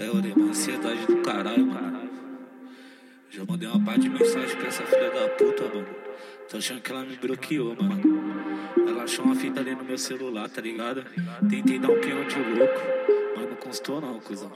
Aí eu dei uma ansiedade do caralho, mano. Já mandei uma parte de mensagem pra essa filha da puta, mano. Tô achando que ela me bloqueou, mano. Ela achou uma fita ali no meu celular, tá ligado? Tentei dar um peão de louco, mas não constou não, cuzão.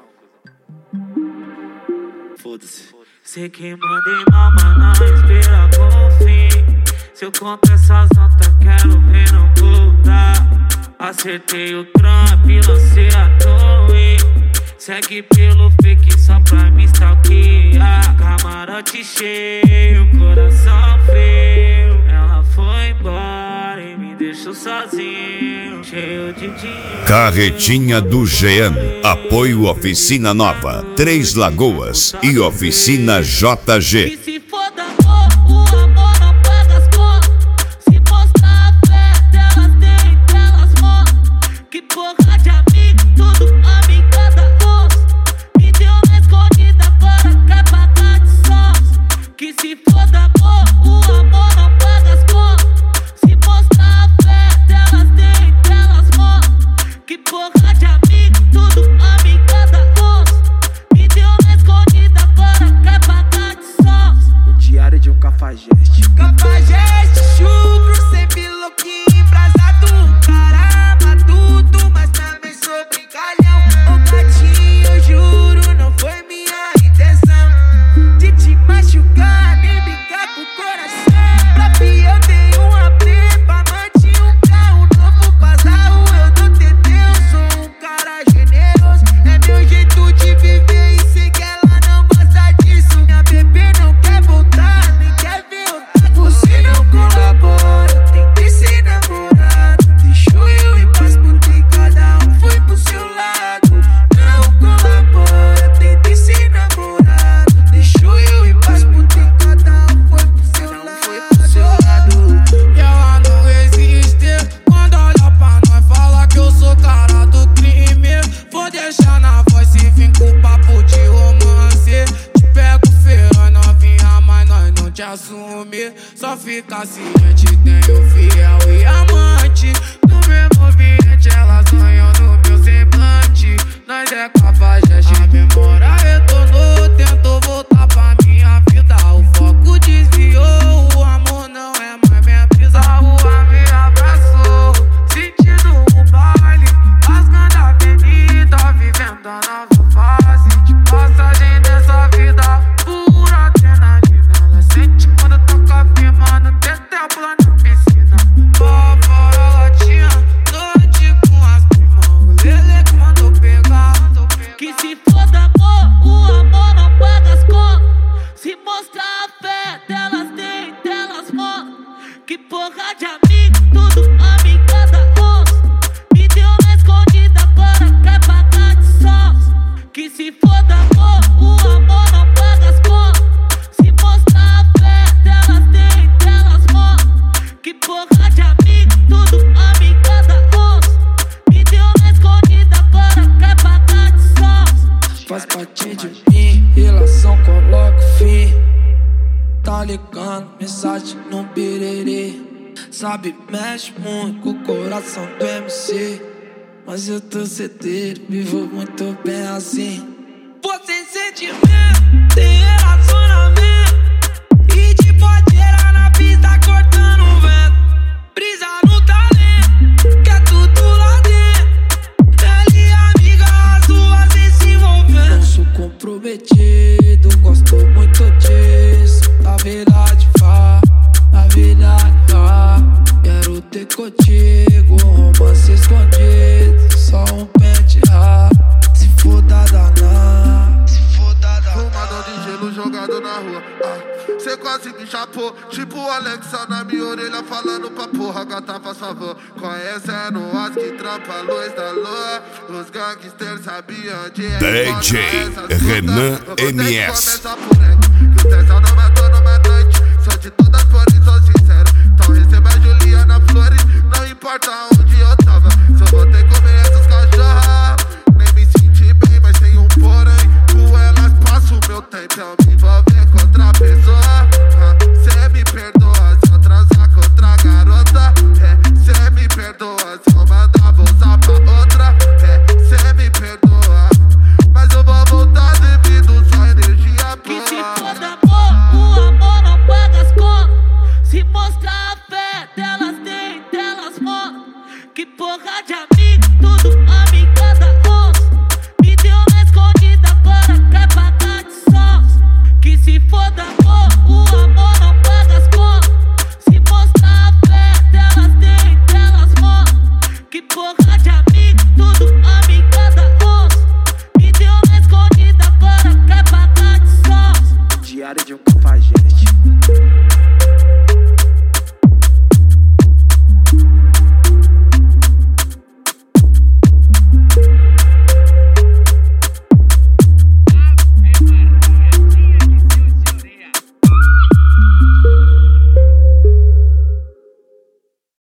Foda-se. Sei que mandei mal, mas não espera com fim. Se eu conto essas notas, quero ver não voltar. Acertei o Trump, lancei a torre. Segue pelo fake só pra me stalkear. Camarote cheio, coração frio. Ela foi embora e me deixou sozinho, cheio de dinheiro. Carretinha do Jean. Apoio Oficina Nova, Três Lagoas e Oficina JG. Se foda amor, o amor não paga as contas. Se mostrar a fé delas, tem delas mostram. Que porra de amigo, tudo amiga da onça. Me deu na escondida, agora quer pagar de sons. Que se foda amor, o amor não paga as contas. Se mostrar a fé delas, tem delas mostram. Que porra de amigo, tudo amiga da onça. Me deu na escondida, agora quer pagar de sons. O diário de um cafajeste. Cafajeste, chucro, sempre louquinho, embrasado. Cara matuto, mas também sou brincalhão. Ô gatinho, eu juro, não foi minha intenção de te machucar, nem brincar com o coração. Pra mim eu tenho uma prepa, mantinha um carro novo, bazarro, eu dou TT, eu sou um cara generoso. É meu jeito de viver e sei que ela não gosta disso. Minha bebê não quer voltar, nem quer ver outra. Você não colabora, tentei ser namorado. Deixou eu em paz porque cada um foi pro seu lado. Não colabora, tentei ser namorado. Deixou eu em paz porque cada um foi pro seu lado. E ela não resiste quando olha pra nós, fala que eu sou cara do crime. Vou deixar na voz se vem com papo de romance. Te pego feio, novinha, mas nós não te assume. Só fica ciente, tenho fiel e amante. No mesmo ambiente, ela sonhou no meu semblante. Nós é cafajeste, a memória retornou. Tentou voltar pra minha vida, o foco desviou. O amor não é mais minha brisa. A rua me abraçou, sentindo o baile, rasgando a avenida, vivendo a nova fase de passagem dessa vida. Pura adrenalina, ela sente quando toca firmando, tem tempo lá na piscina. Lá fora ela tinha noite com as primas. Ele que mandou pegar. Que se foda amor, o amor não paga as contas. Se mostrar a fé delas, tem delas mostram. Que porra de amigo, tudo amiga da onça. Me deu na escondida, agora quer pagar de sons. Que se foda amor, o amor não paga as contas. Se mostrar a fé delas, tem delas mostram. Que porra de amigo, tudo amiga da onça. Me deu na escondida, agora quer pagar de sons. Faz parte de mim, relação coloca fim. Tá ligando, mensagem no birerê. Sabe, mexe muito com o coração do MC. Mas eu tô certeiro, vivo muito bem assim. Você sentimento, tem relacionamento. E de podeira na pista cortando o vento. Brisa no talento, que é tudo lá dentro. Ela e amiga, as duas se envolvendo. Não sou comprometido, gosto muito disso. Na verdade, na verdade, quero ter contigo um romance escondido. Só um pente se foda danar. Fumador de gelo jogado na rua. Cê quase me chapou, tipo o Alexa na minha orelha falando pra porra, gata, faz favor. Conhecendo as que trampa a luz da lua. Os gangsters sabiam de DJ Renan MS. Que o tesão não matou numa noite. Sou de todas flores, sou sincero. Então receba a Juliana Flores, não importa onde eu tava. Só vou ter que comer essas cachorras. Nem me senti bem, mas tem um porém. Com elas passo o meu tempo, eu me envolver com outra pessoa. Cê me perdoa se eu transar com outra garota. Cê me perdoa se eu mandar voltar pra outra. Cê me perdoa, mas eu vou voltar. Que porra de